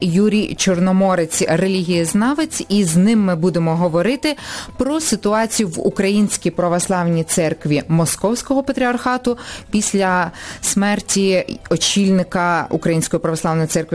Юрій Чорноморець, релігієзнавець, і з ним ми будемо говорити про ситуацію в Українській православній церкві Московського патріархату після смерті очільника Української православної церкви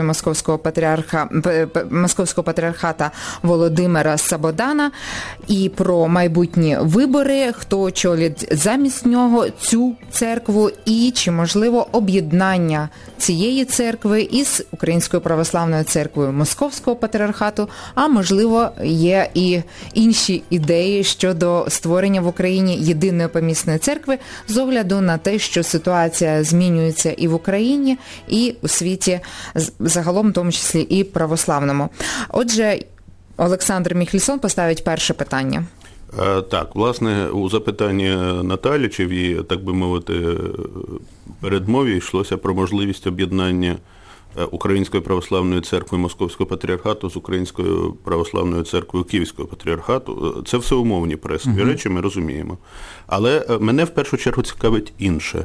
Московського патріархата Володимира Сабодана, і про майбутні вибори, хто очолить замість нього цю церкву, і чи можливо об'єднання цієї церкви із Українською православною церквою Московського патріархату, а можливо є і інші ідеї щодо створення в Україні єдиної помісної церкви з огляду на те, що ситуація змінюється і в Україні, і у світі загалом, в тому числі і православному. Отже, Олександр Міхельсон поставить перше питання. Так, власне, у запитанні Наталі, чи в її, так би мовити, передмові йшлося про можливість об'єднання Української православної церкви Московського патріархату з Українською православною церквою Київського патріархату. Це все умовні пресові речі, ми розуміємо. Але мене в першу чергу цікавить інше.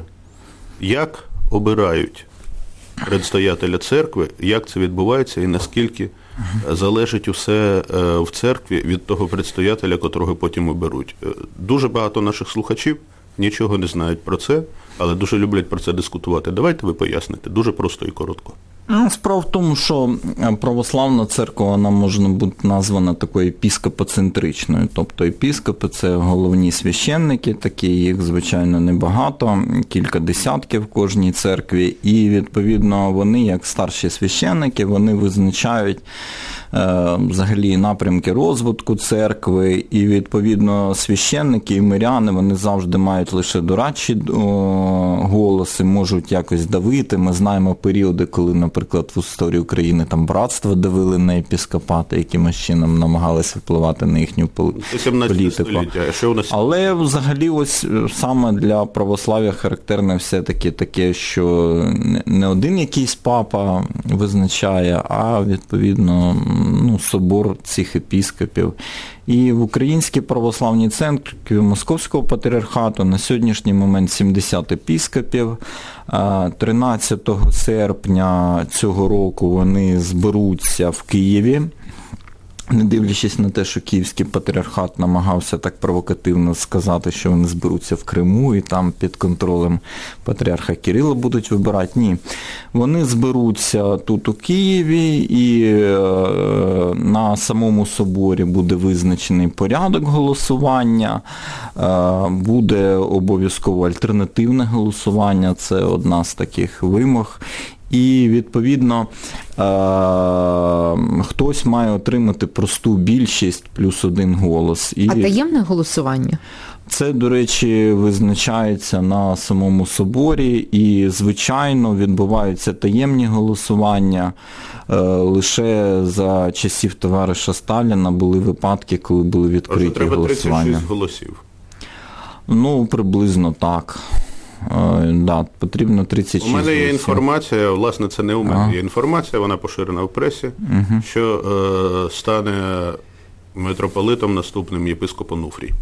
Як обирають предстоятеля церкви, як це відбувається і наскільки залежить усе в церкві від того предстоятеля, котрого потім оберуть. Дуже багато наших слухачів нічого не знають про це, але дуже люблять про це дискутувати. Давайте ви поясните, дуже просто і коротко. Справа в тому, що православна церква, вона може бути названа такою епіскопоцентричною. Тобто епіскопи – це головні священники, такі їх, звичайно, небагато, кілька десятків в кожній церкві. І, відповідно, вони, як старші священники, вони визначають взагалі напрямки розвитку церкви, і, відповідно, священники і миряни, вони завжди мають лише дорадчі голоси, можуть якось давити. Ми знаємо періоди, коли, наприклад, в історії України там братства давили на епіскопати, якимось чином намагалися впливати на їхню політику. Але взагалі ось саме для православ'я характерне все-таки таке, що не один якийсь папа визначає, а, відповідно, собор цих епіскопів. І в Українській православній церкві Московського патріархату на сьогоднішній момент 70 епіскопів. 13 серпня цього року вони зберуться в Києві. Не дивлячись на те, що Київський патріархат намагався так провокативно сказати, що вони зберуться в Криму і там під контролем патріарха Кирила будуть вибирати. Ні. Вони зберуться тут у Києві, і на самому соборі буде визначений порядок голосування, буде обов'язково альтернативне голосування, це одна з таких вимог. І, відповідно, хтось має отримати просту більшість плюс один голос. А таємне голосування? Це, до речі, визначається на самому соборі, і, звичайно, відбуваються таємні голосування. Лише за часів товариша Сталіна були випадки, коли були відкриті голосування. Треба 36 голосів. Приблизно так. Да, потрібно 36 У мене є голосів. Інформація, власне, це не у мене є інформація, вона поширена в пресі, що стане митрополитом наступним єпископ Онуфрій.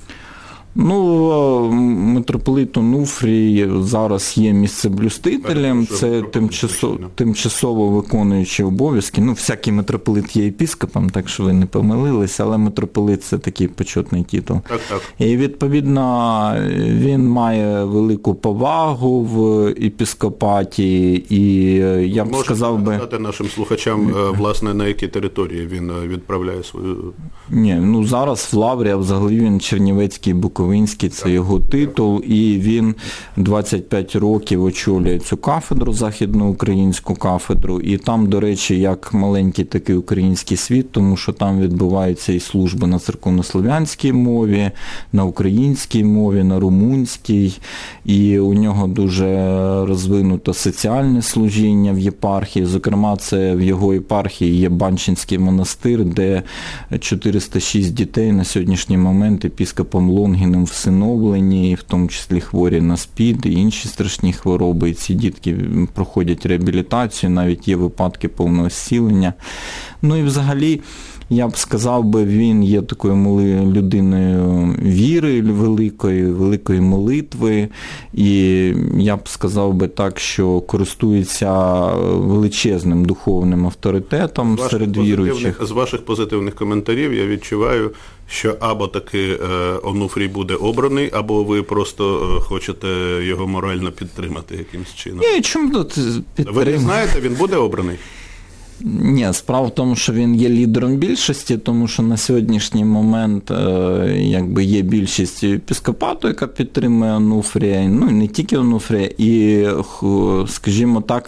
Митрополит Онуфрій зараз є місцеблюстителем, це тимчасово виконуючий обов'язки. Всякий митрополит є єпископом, так що ви не помилилися, але митрополит – це такий почетний титул. Так. І, відповідно, він має велику повагу в епіскопаті, і я б сказав би... Можете сказати нашим слухачам, власне, на які території він відправляє свою... Ні, зараз в Лаврі, а взагалі він Чернівецький, Буковинський, це його титул, і він 25 років очолює цю кафедру, західноукраїнську кафедру, і там, до речі, як маленький такий український світ, тому що там відбуваються і служби на церковнослов'янській мові, на українській мові, на румунській, і у нього дуже розвинуто соціальне служіння в єпархії, зокрема, це в його єпархії є Банчинський монастир, де 406 дітей на сьогоднішній момент епіскопом Лонгіним неправильним всиновленні, в тому числі хворі на СПІД і інші страшні хвороби. І ці дітки проходять реабілітацію, навіть є випадки повного зцілення. Ну і взагалі, я б сказав би, він є такою людиною віри великої молитви, і я б сказав би так, що користується величезним духовним авторитетом серед віруючих. З ваших позитивних коментарів я відчуваю, що або таки Онуфрій буде обраний, або ви просто хочете його морально підтримати якимось чином. Ні, чому тут підтримати? Ви не знаєте, він буде обраний? Ні, справа в тому, що він є лідером більшості, тому що на сьогоднішній момент якби є більшість єпископату, яка підтримує Онуфрія, ну і не тільки Онуфрія, і, скажімо так,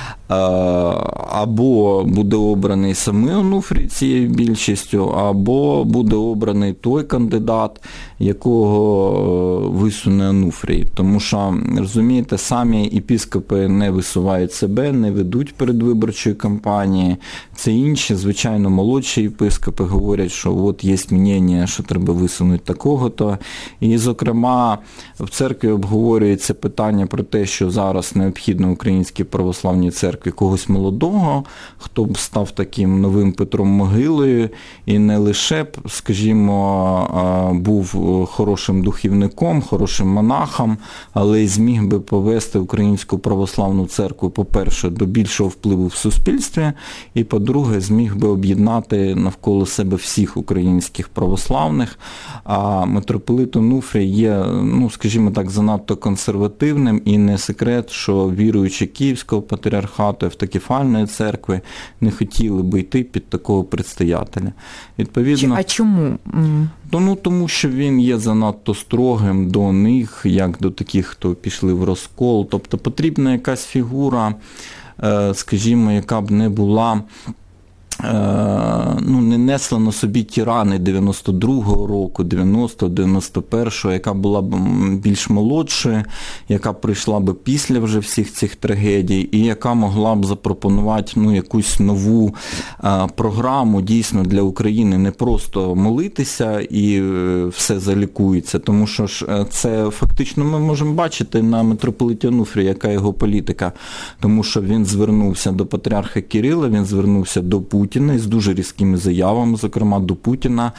або буде обраний самий Онуфрій цією більшістю, або буде обраний той кандидат, якого висуне Онуфрій. Тому що, розумієте, самі єпископи не висувають себе, не ведуть передвиборчої кампанії. Це інші, звичайно, молодші єпископи говорять, що от є мнення, що треба висунути такого-то. І, зокрема, в церкві обговорюється питання про те, що зараз необхідно Українській православній церкві когось молодого, хто б став таким новим Петром Могилою і не лише, скажімо, був хорошим духівником, хорошим монахом, але й зміг би повести Українську православну церкву, по-перше, до більшого впливу в суспільстві, і, по-друге, зміг би об'єднати навколо себе всіх українських православних. А митрополит Онуфрій є, ну, скажімо так, занадто консервативним, і не секрет, що віруючі Київського патріархату, автокефальної церкви не хотіли би йти під такого предстоятеля. Відповідно, а чому? Ну, тому що він є занадто строгим до них, як до таких, хто пішли в розкол. Тобто потрібна якась фігура, скажімо, яка б не була, ну, не несла на собі ті рани 92-го року, 91-го, яка була б більш молодшою, яка прийшла б після вже всіх цих трагедій, і яка могла б запропонувати, ну, якусь нову програму дійсно для України, не просто молитися і все залікується, тому що ж це фактично ми можемо бачити на митрополиті Онуфрія, яка його політика, тому що він звернувся до патріарха Кирила, він звернувся до Путіна з дуже різкими заявами, зокрема до Путіна.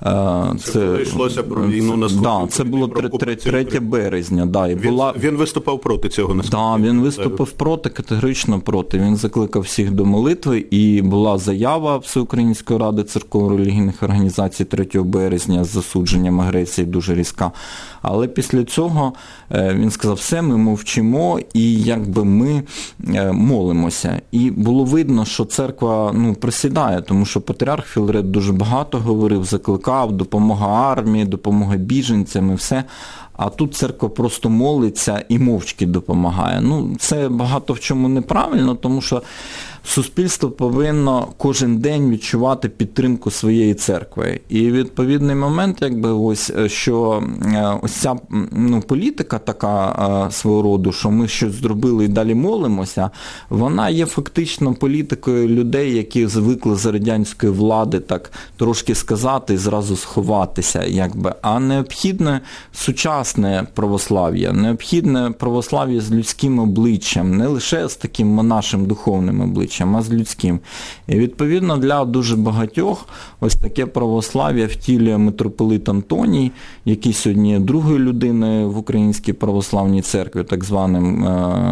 Це йшлося про війну на Сході. Да, це було 3 березня. Да, і він виступав проти цього на Сході. Да, він виступив проти, категорично проти. Він закликав всіх до молитви, і була заява Всеукраїнської ради церковно-релігійних організацій 3 березня з засудженням агресії дуже різка. Але після цього він сказав, все, ми мовчимо і якби ми молимося. І було видно, що церква, ну, присідає, тому що патріарх Філарет дуже багато говорив, закликав, допомога армії, допомога біженцям і все. А тут церква просто молиться і мовчки допомагає. Ну, це багато в чому неправильно, тому що суспільство повинно кожен день відчувати підтримку своєї церкви. І відповідний момент, якби ось, що ось ця, ну, політика така свого роду, що ми щось зробили і далі молимося, вона є фактично політикою людей, які звикли з радянської влади так трошки сказати і зразу сховатися, якби. А необхідне сучасне православ'я, необхідне православ'я з людським обличчям, не лише з таким монашим духовним обличчям, а з людським. І відповідно для дуже багатьох ось таке православ'я втілює митрополит Антоній, який сьогодні є другою людиною в Українській православній церкві, так званим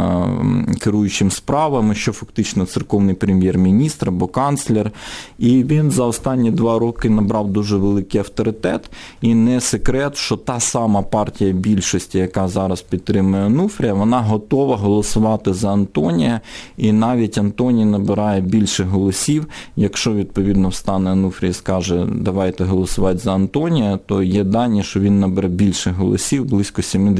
керуючим справами, що фактично церковний прем'єр-міністр або канцлер. І він за останні 2 роки набрав дуже великий авторитет. І не секрет, що та сама партія більшості, яка зараз підтримує Онуфрія, вона готова голосувати за Антонія. І навіть Антоній набирає більше голосів. Якщо, відповідно, встане Онуфрій і скаже, давайте голосувати за Антонія, то є дані, що він набере більше голосів, близько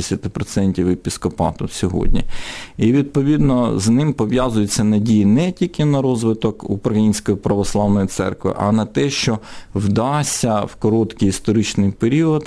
70% єпископату сьогодні. І, відповідно, з ним пов'язуються надії не тільки на розвиток Української православної церкви, а на те, що вдасться в короткий історичний період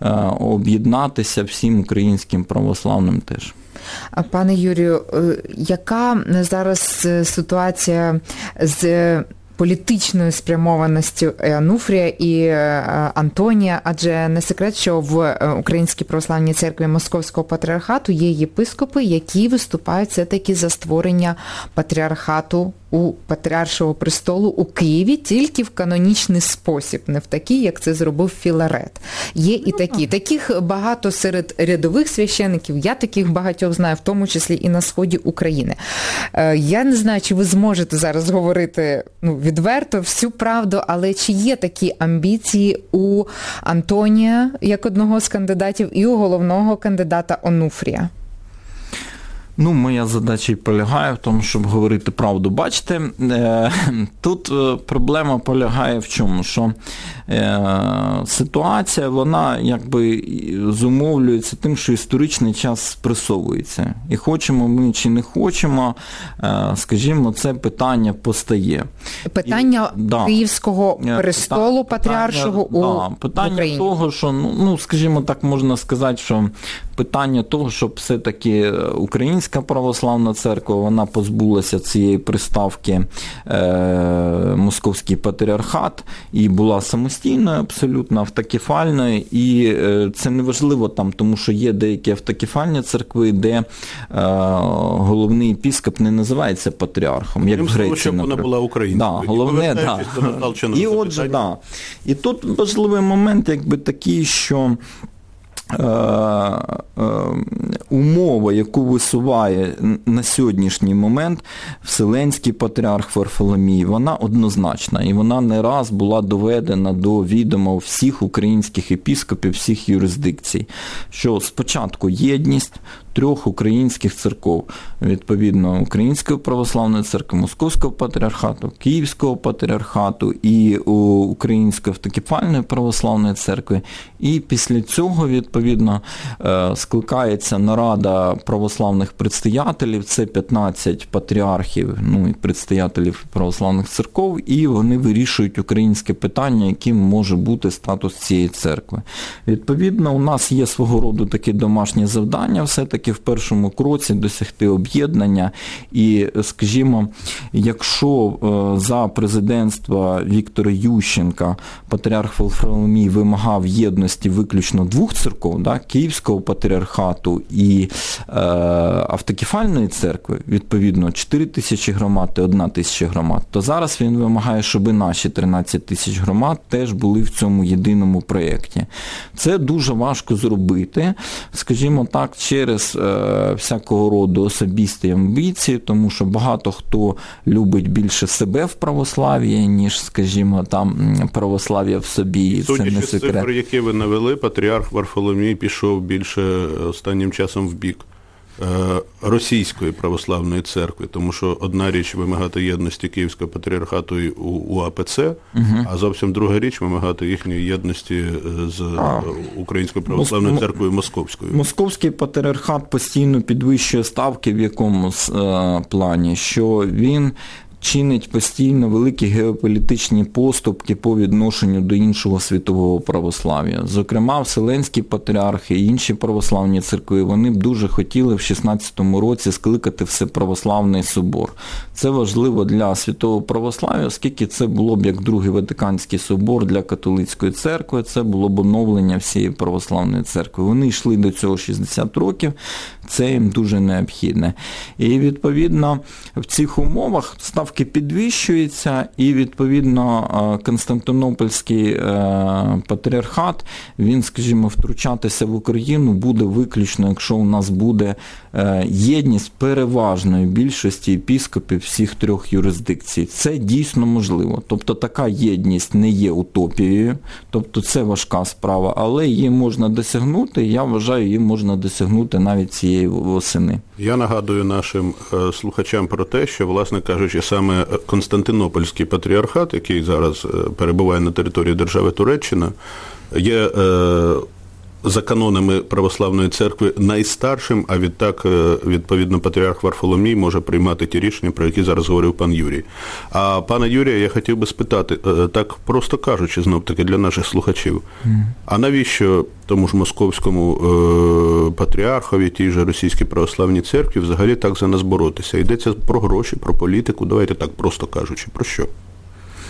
об'єднатися всім українським православним теж. Пане Юрію, яка зараз ситуація з політичною спрямованістю Онуфрія і Антонія, адже не секрет, що в Українській православній церкві Московського патріархату є єпископи, які виступають все-таки за створення патріархату у Патріаршого престолу у Києві тільки в канонічний спосіб, не в такий, як це зробив Філарет. Є і такі. Таких багато серед рядових священиків, я таких багатьох знаю, в тому числі і на сході України. Я не знаю, чи ви зможете зараз говорити відверто всю правду, але чи є такі амбіції у Антонія, як одного з кандидатів, і у головного кандидата Онуфрія? Моя задача і полягає в тому, щоб говорити правду. Бачите, тут проблема полягає в чому, що ситуація, вона якби зумовлюється тим, що історичний час спресовується. І хочемо ми чи не хочемо, скажімо, це питання постає. Питання Київського престолу патріаршого у Україні. Питання того, що, скажімо так, можна сказати, що питання того, щоб все-таки Українська православна церква, вона позбулася цієї приставки Московський патріархат і була самостійною, абсолютно автокефальною, і це не важливо там, тому що є деякі автокефальні церкви, де головний єпископ не називається патріархом, як в Греції, щоб вона була українською. Головне, І отже, І тут важливий момент, якби такий, що умова, яку висуває на сьогоднішній момент Вселенський патріарх Варфоломій, вона однозначна, і вона не раз була доведена до відома всіх українських єпископів, всіх юрисдикцій, що спочатку єдність трьох українських церков, відповідно, Української православної церкви, Московського патріархату, Київського патріархату і Української автокефальної православної церкви. І після цього, відповідно, скликається нарада православних предстоятелів, це 15 патріархів, і предстоятелів православних церков, і вони вирішують українське питання, яким може бути статус цієї церкви. Відповідно, у нас є свого роду таке домашнє завдання, все-таки в першому кроці досягти об'єднання. І, скажімо, якщо за президентства Віктора Ющенка патріарх Варфоломій вимагав єдності виключно двох церков, Київського патріархату і автокефальної церкви, відповідно 4 тисячі громад і 1 тисяча громад, то зараз він вимагає, щоб наші 13 тисяч громад теж були в цьому єдиному проєкті. Це дуже важко зробити, скажімо так, через всякого роду особисті амбіції, тому що багато хто любить більше себе в православ'ї, ніж, скажімо, там православ'я в собі. Судячи з цифр, які ви навели, патріарх Варфоломій пішов більше останнім часом в бік російської православної церкви, тому що одна річ вимагати єдності Київського патріархату і УАПЦ, а зовсім друга річ вимагати їхньої єдності з Українською православною церквою Московською. Московський патріархат постійно підвищує ставки в якомусь плані, що він чинить постійно великі геополітичні поступки по відношенню до іншого світового православ'я. Зокрема, Вселенський патріарх і інші православні церкви, вони б дуже хотіли в 16-му році скликати Всеправославний собор. Це важливо для світового православ'я, оскільки це було б як Другий Ватиканський собор для католицької церкви, це було б оновлення всієї православної церкви. Вони йшли до цього 60 років, це їм дуже необхідне. І, відповідно, в цих умовах ставки підвищуються, і, відповідно, Константинопольський патріархат, він, скажімо, втручатися в Україну буде виключно, якщо у нас буде єдність переважної більшості єпископів всіх трьох юрисдикцій. Це дійсно можливо. Тобто така єдність не є утопією, тобто це важка справа, але її можна досягнути, я вважаю, її можна досягнути навіть цієї восени. Я нагадую нашим слухачам про те, що, власне кажучи, саме Константинопольський патріархат, який зараз перебуває на території держави Туреччина, є за канонами православної церкви найстаршим, а відтак, відповідно, патріарх Варфоломій може приймати ті рішення, про які зараз говорив пан Юрій. А пана Юрія я хотів би спитати, так просто кажучи, знов-таки для наших слухачів, а навіщо тому ж московському патріархові, тій же російській православній церкві взагалі так за нас боротися? Йдеться про гроші, про політику, давайте так просто кажучи, про що?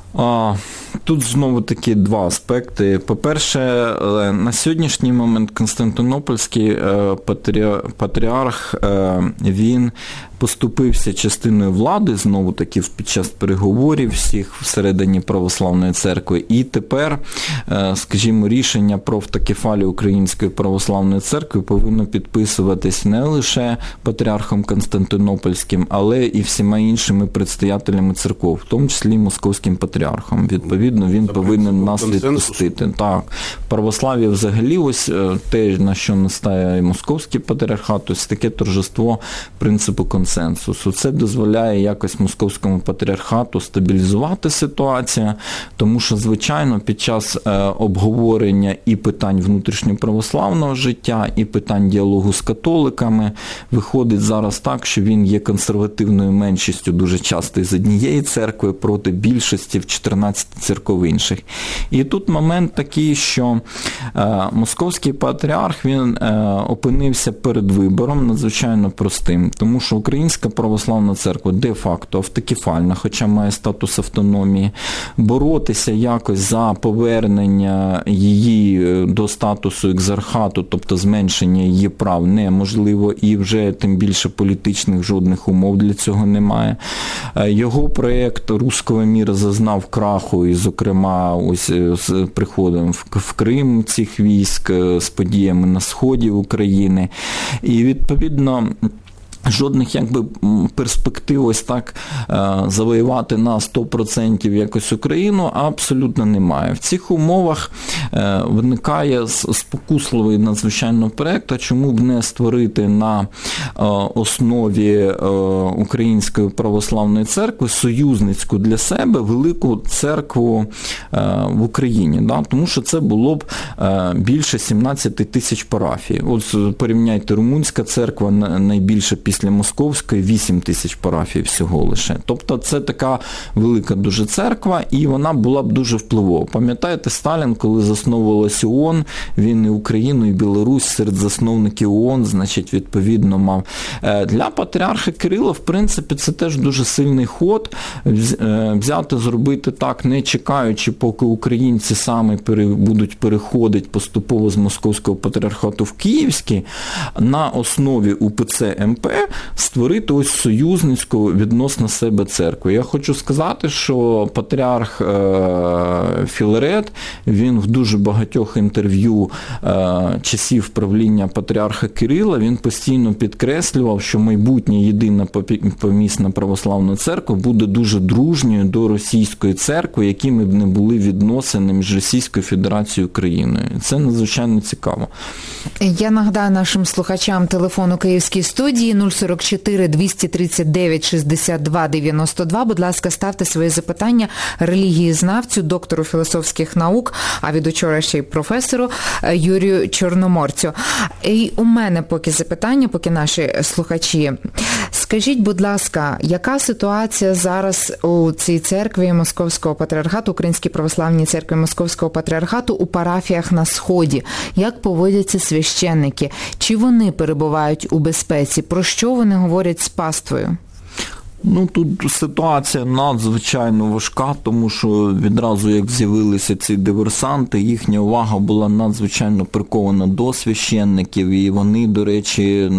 Тут знову-таки два аспекти. По-перше, на сьогоднішній момент Константинопольський патріарх, він поступився частиною влади, знову-таки під час переговорів всіх всередині Православної Церкви. І тепер, скажімо, рішення про автокефалію Української Православної Церкви повинно підписуватись не лише патріархом Константинопольським, але і всіма іншими предстоятелями церков, в тому числі Московським патріархом. Відповідно, він повинен нас відпустити. Так. Православ'я взагалі, ось те, на що настає Московський патріархат, ось таке торжество принципу консенсусу. Це дозволяє якось Московському патріархату стабілізувати ситуацію, тому що, звичайно, під час обговорення і питань внутрішньоправославного життя, і питань діалогу з католиками виходить зараз так, що він є консервативною меншістю дуже часто із однієї церкви проти більшості в 14 церков інших. І тут момент такий, що Московський патріарх, він опинився перед вибором надзвичайно простим, тому що Українська Православна Церква де-факто автокефальна, хоча має статус автономії. Боротися якось за повернення її до статусу екзархату, тобто зменшення її прав, неможливо, і вже тим більше політичних жодних умов для цього немає. Його проєкт «Руського міра» зазнав краху, і, зокрема, ось з приходом в Крим цих військ, з подіями на сході України. І, відповідно, жодних перспектив ось так завоювати на 100% якось Україну абсолютно немає. В цих умовах виникає спокусливий надзвичайно проєкт, а чому б не створити на основі Української Православної Церкви союзницьку для себе велику церкву в Україні. Да? Тому що це було б більше 17 тисяч парафій. От порівняйте, Румунська церква найбільше після Московської 8 тисяч парафій всього лише. Тобто це така велика дуже церква, і вона була б дуже впливова. Пам'ятаєте, Сталін, коли засновувалась ООН, він і Україну, і Білорусь серед засновників ООН, значить, відповідно, мав. Для патріарха Кирила, в принципі, це теж дуже сильний ход. Взяти, зробити так, не чекаючи, поки українці саме будуть переходити поступово з Московського патріархату в Київський, на основі УПЦ МП створити ось союзницьку відносно себе церкву. Я хочу сказати, що патріарх Філарет, він в дуже багатьох інтерв'ю часів правління патріарха Кирила, він постійно підкреслював, що майбутня єдина помісна православна церква буде дуже дружньою до російської церкви, якими б не були відносини між Російською Федерацією і Україною. Це надзвичайно цікаво. Я нагадаю нашим слухачам телефон у Київській студії 044 239 62 92. Будь ласка, ставте свої запитання релігієзнавцю, доктору філософських наук, а від учора ще й професору Юрію Чорноморцю. І у мене поки запитання, поки наші слухачі. Скажіть, будь ласка, яка ситуація зараз у цій церкві Московського патріархату, Українській православній церкві Московського патріархату у парафіях на Сході? Як поводяться священники? Чи вони перебувають у безпеці? Про що вони говорять з паствою? Тут ситуація надзвичайно важка, тому що відразу, як з'явилися ці диверсанти, їхня увага була надзвичайно прикована до священників, і вони, до речі,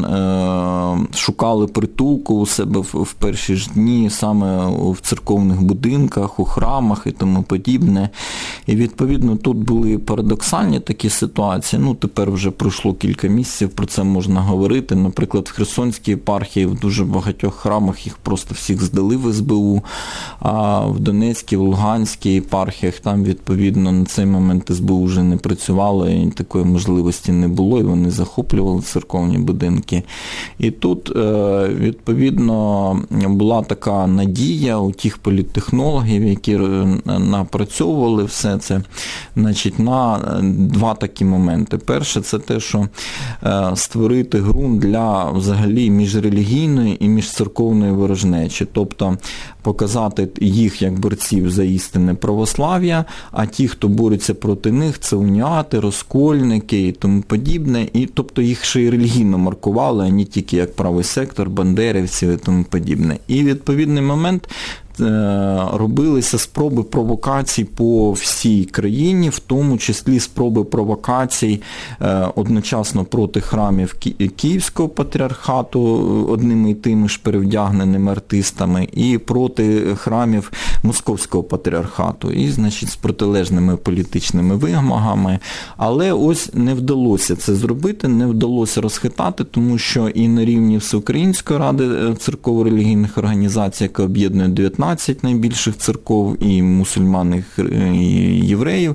шукали притулку у себе в перші ж дні, саме в церковних будинках, у храмах і тому подібне. І, відповідно, тут були парадоксальні такі ситуації. Тепер вже пройшло кілька місяців, про це можна говорити. Наприклад, в Херсонській єпархії в дуже багатьох храмах їх просто всіх здали в СБУ, а в Донецькій, в Луганській єпархіях там, відповідно, на цей момент СБУ вже не працювало, і такої можливості не було, і вони захоплювали церковні будинки. І тут, відповідно, була така надія у тих політтехнологів, які напрацьовували все це, значить, на два такі моменти. Перше, це те, що створити ґрунт для взагалі міжрелігійної і міжцерковної ворожнечі. Тобто показати їх як борців за істинне православ'я, а ті, хто бореться проти них, це уніати, розкольники і тому подібне. І, тобто їх ще й релігійно маркували, а не тільки як правий сектор, бандерівців і тому подібне. І відповідний момент робилися спроби провокацій по всій країні, в тому числі спроби провокацій одночасно проти храмів Київського патріархату одними і тими ж перевдягненими артистами і проти храмів Московського патріархату, і, значить, з протилежними політичними вимогами. Але ось не вдалося це зробити, не вдалося розхитати, тому що і на рівні Всеукраїнської ради церковно-релігійних організацій, яка об'єднує 19 найбільших церков, і мусульман, і євреїв,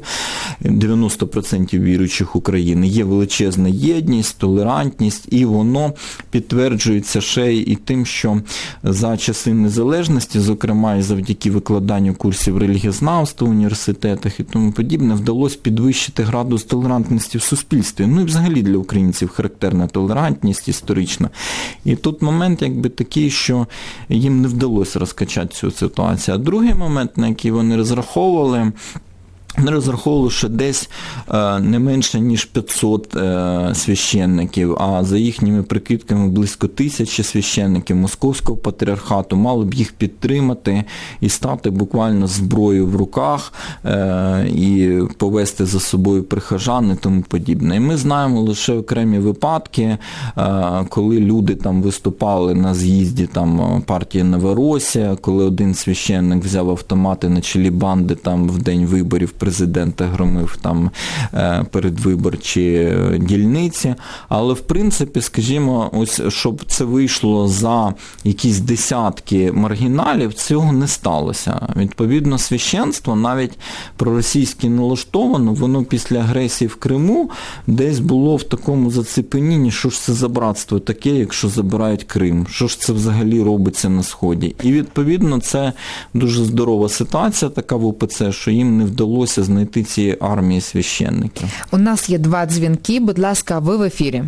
90% віруючих України, є величезна єдність, толерантність, і воно підтверджується ще і тим, що за часи незалежності, зокрема і завдяки викладанню курсів релігієзнавства в університетах і тому подібне, вдалося підвищити градус толерантності в суспільстві. Ну і взагалі для українців характерна толерантність історична. І тут момент якби такий, що їм не вдалося розкачати цю ситуацію. А другий момент, на який вони розраховували, що десь не менше, ніж 500 священників, а за їхніми прикидками близько 1000 священників Московського патріархату мали б їх підтримати і стати буквально зброєю в руках і повести за собою прихожан і тому подібне. І ми знаємо лише окремі випадки, коли люди там виступали на з'їзді там партії Новоросія, коли один священник взяв автомати на чолі банди там в день виборів президента, громив там передвиборчі дільниці. Але, в принципі, скажімо, ось, щоб це вийшло за якісь десятки маргіналів, цього не сталося. Відповідно, священство, навіть проросійське налаштовано, воно після агресії в Криму десь було в такому зацепенінні, що ж це за братство таке, якщо забирають Крим, що ж це взагалі робиться на Сході. І, відповідно, це дуже здорова ситуація така в УПЦ, що їм не вдалося знайти цієї армії священників. У нас є 2 дзвінки. Будь ласка, ви в ефірі.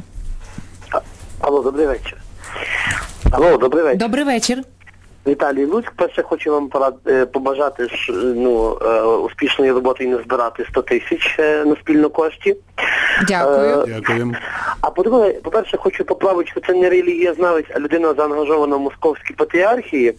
Алло, добрий вечір. Алло, добрий вечір. Добрий вечір. Віталій Луцьк. Перше хочу вам побажати успішної роботи і не збирати 100 тисяч на спільну кошті. Дякую. Дякуємо. А по-друге, по-перше, хочу поправити, що це не релігієзнавець, а людина заангажована в Московській патріархії.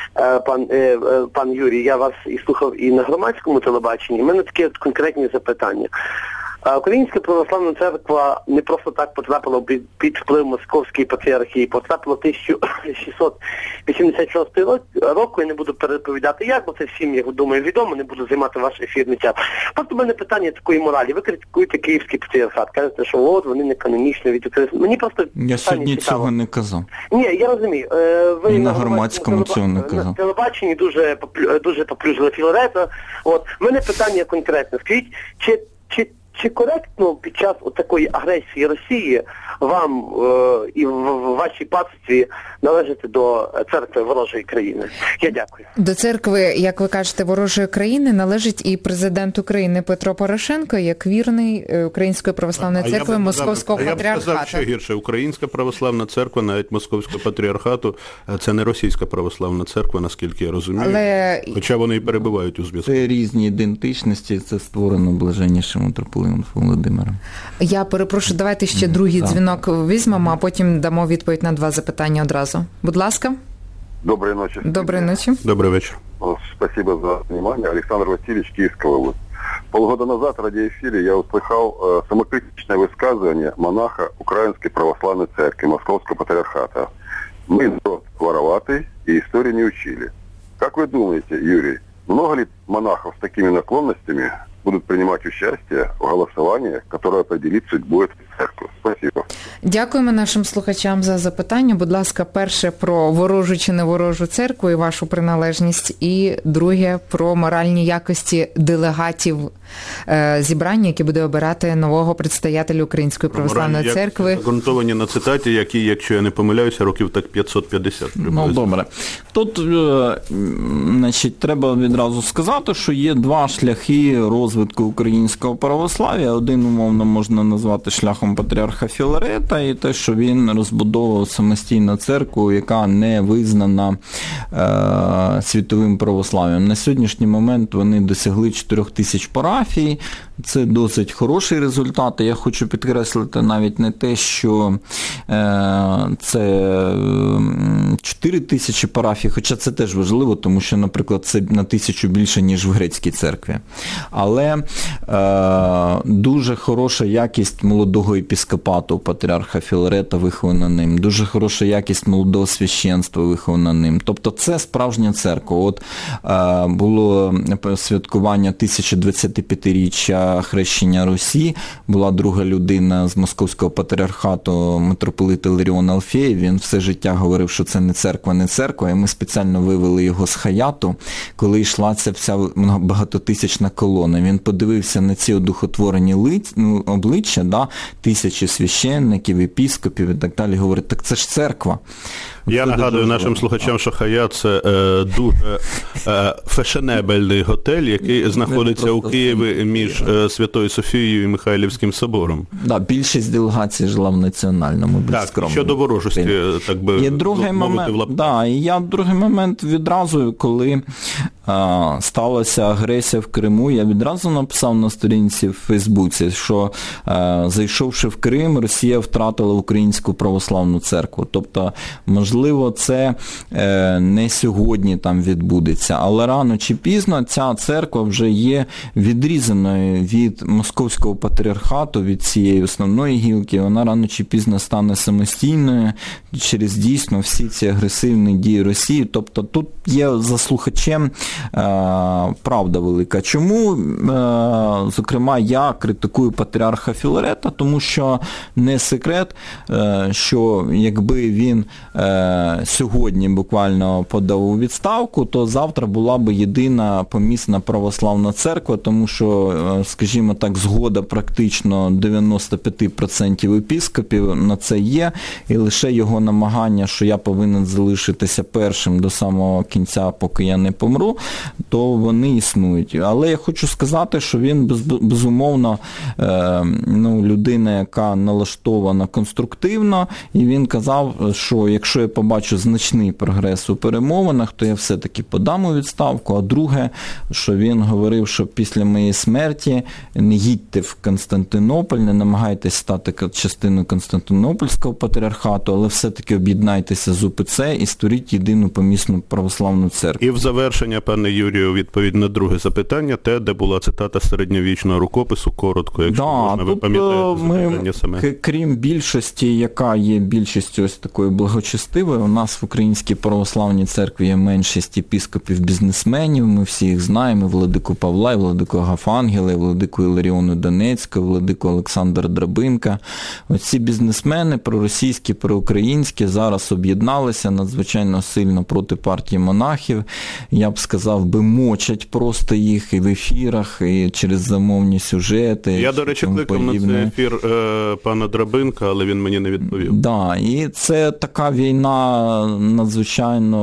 Пан Юрій, я вас і слухав і на громадському телебаченні. У мене таке конкретні запитання. Українська православна церква не просто так потрапила під вплив Московської патріархії, потрапила 1686 року, я не буду переповідати як, бо це всім, я думаю, відомо, не буду займати ваш ефірний час. Просто в мене питання такої моралі. Ви критикуєте Київський патріархат, кажете, що от вони не канонічно відкрили. Мені просто я сьогодні цікаво. Цього не казав. Ні, я розумію. Ви і на громадському цього не казав. На телебаченні дуже поплюжили Філарета. От, в мене питання конкретне. Скажіть, чи коректно під час такої агресії Росії вам і в вашій пастві належати до церкви ворожої країни? Я дякую. До церкви, як ви кажете, ворожої країни належить і президент України Петро Порошенко, як вірний Української православної церкви Московського патріархату. Я б сказав, що гірше. Українська православна церква, навіть Московського патріархату, це не російська православна церква, наскільки я розумію. Хоча вони і перебувають у зв'язку. Це різні ідентичності, це створено блаженнішим митрополитом Володимиром. Я перепрошую, давайте ще другий дзвінок візьмемо, а потім дамо відповідь на 2 запитання одразу. Будь ласка. Доброй ночи. Доброй ночи. Добрий вечір. Спасибо за внимание. Александр Васильевич, Киевского область. Полгода назад в радиоэфире я услыхал самокритичное высказывание монаха Украинской православной церкви Московского патриархата. Мы народ вороватый и историю не учили. Как вы думаете, Юрий, много ли монахов с такими наклонностями будут принимать участие в голосовании, которое определит судьбу этой церкви? Спасибо. Дякуємо нашим слухачам за запитання. Будь ласка, перше про ворожу чи не ворожу церкву і вашу приналежність, і друге про моральні якості делегатів зібрання, які буде обирати нового предстоятеля Української православної церкви. Ґрунтовані на цитаті, які, якщо я не помиляюся, років так 550. Ну, добре. Тут, значить, треба відразу сказати, що є 2 шляхи розвитку українського православ'я. Один, умовно, можна назвати шляхом патріарха Філарета, і те, що він розбудовував самостійну церкву, яка не визнана світовим православ'ям. На сьогоднішній момент вони досягли 4000 парафій, парафій. Це досить хороший результат. Я хочу підкреслити навіть не те, що це 4 тисячі парафій, хоча це теж важливо, тому що, наприклад, це на 1000 більше, ніж в грецькій церкві. Але дуже хороша якість молодого єпископату, патріарха Філарета, вихована ним. Дуже хороша якість молодого священства, вихована ним. Тобто це справжня церква. От було святкування 1025-річчя хрещення Русі, була друга людина з Московського патріархату, митрополит Іларіон Алфєєв, він все життя говорив, що це не церква, і ми спеціально вивели його з Хаяту, коли йшла ця вся багатотисячна колона. Він подивився на ці одухотворені обличчя, да, тисячі священників, епіскопів і так далі, говорить, так це ж церква. Я нагадую нашим слухачам, що Хаят – це дуже фешенебельний готель, який знаходиться у Києві між Святою Софією і Михайлівським собором. Да, більшість делегацій жила в національному, більш скромному. Щодо ворожості, так би мовити, в лапках. Да, і я другий момент відразу, коли сталася агресія в Криму, я відразу написав на сторінці в Фейсбуці, що зайшовши в Крим, Росія втратила Українську православну церкву. Тобто, можливо, це не сьогодні там відбудеться, але рано чи пізно ця церква вже є відрізаною від Московського патріархату, від цієї основної гілки, вона рано чи пізно стане самостійною через дійсно всі ці агресивні дії Росії. Тобто тут є за слухачем правда велика. Чому, зокрема, я критикую патріарха Філарета? Тому що не секрет, що якби він сьогодні буквально подав у відставку, то завтра була б єдина помісна православна церква, тому що, скажімо так, згода практично 95% епіскопів на це є, і лише його намагання, що я повинен залишитися першим до самого кінця, поки я не помру, то вони існують. Але я хочу сказати, що він, безумовно, людина, яка налаштована конструктивно, і він казав, що якщо я побачу значний прогрес у перемовинах, то я все-таки подам у відставку. А друге, що він говорив, що після моєї смерті не їдьте в Константинополь, не намагайтесь стати частиною Константинопольського патріархату, але все-таки об'єднайтеся з УПЦ і створіть єдину помісну православну церкву. І в завершення, пане Юрію, відповідь на друге запитання, те, де була цитата середньовічного рукопису, коротко, якщо можна, ви пам'ятаєте запитання саме. Крім більшості, яка є більшістю ось такої благочестивої, у нас в Українській православній церкві є меншість епіскопів-бізнесменів, ми всі їх знаємо, владику Павла, і владику Агафангела, і владику Іларіону Донецького, владику Олександра Драбинка. Оці бізнесмени проросійські, проукраїнські зараз об'єдналися надзвичайно сильно проти партії монахів. Я б сказав, мочать просто їх і в ефірах, і через замовні сюжети. Я, до речі, кликав на цей ефір пана Драбинка, але він мені не відповів. Да, і це така війна надзвичайно,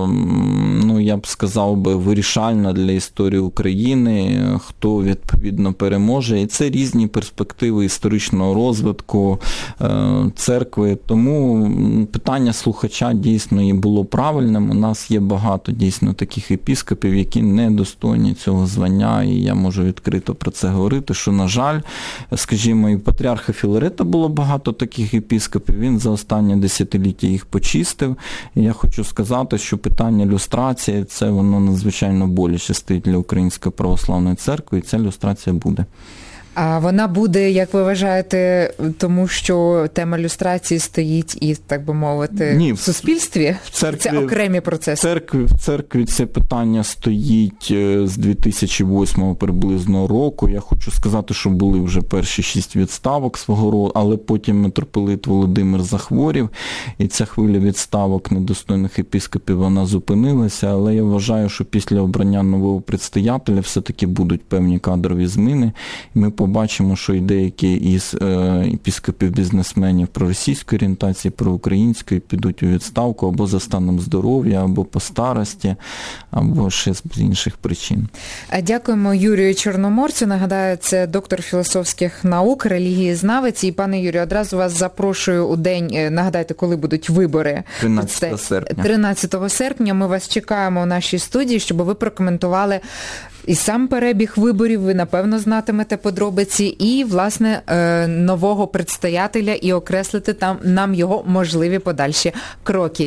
я б сказав би, вирішальна для історії України, хто відповідно переможе. І це різні перспективи історичного розвитку церкви. Тому питання слухача дійсно і було правильним. У нас є багато дійсно таких епіскопів, які не достойні цього звання, і я можу відкрито про це говорити, що, на жаль, скажімо, і в патріарха Філарета було багато таких епіскопів, він за останні десятиліття їх почистив. І я хочу сказати, що питання люстрації, це воно надзвичайно боляче стоїть для Української православної церкви, і ця люстрація буде. А вона буде, як ви вважаєте, тому що тема люстрації стоїть і, так би мовити, в суспільстві? Це окремі процеси? В церкві це питання стоїть з 2008 приблизно року. Я хочу сказати, що були вже перші 6 відставок свого роду, але потім митрополит Володимир захворів, і ця хвиля відставок недостойних епіскопів, вона зупинилася. Але я вважаю, що після обрання нового предстоятеля все-таки будуть певні кадрові зміни. І ми побачимо, що і деякі із епіскопів-бізнесменів проросійської орієнтації, проукраїнської підуть у відставку або за станом здоров'я, або по старості, або ще з інших причин. Дякуємо Юрію Чорноморцю. Нагадаю, це доктор філософських наук, релігієзнавець. І, пане Юрію, одразу вас запрошую у день, нагадайте, коли будуть вибори. 13 серпня. 13 серпня. Ми вас чекаємо у нашій студії, щоб ви прокоментували і сам перебіг виборів, ви, напевно, знатимете подробиці, і, власне, нового предстоятеля, і окреслити там нам його можливі подальші кроки.